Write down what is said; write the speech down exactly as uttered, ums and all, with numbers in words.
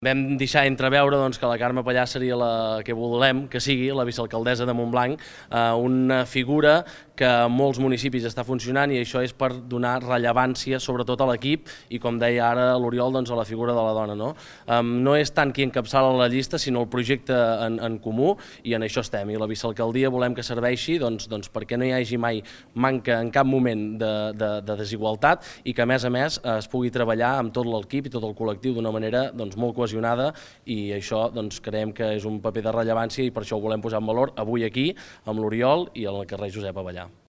Vam deixar entreveure doncs, que la Carme Pallà seria la que volem que sigui, la vicealcaldessa de Montblanc, eh, una figura que en molts municipis està funcionant i això és per donar rellevància sobretot a l'equip i, com deia ara l'Oriol, doncs, a la figura de la dona. No? Um, no és tant qui encapçala la llista, sinó el projecte en, en comú, i en això estem. I la vicealcaldia volem que serveixi doncs, doncs, perquè no hi hagi mai manca en cap moment de, de, de desigualtat i que, a més a més, es pugui treballar amb tot l'equip i tot el col·lectiu d'una manera doncs, molt cohesionada, i això doncs, creiem que és un paper de rellevància i per això ho volem posar en valor avui aquí amb l'Oriol i al carrer Josep Avellà.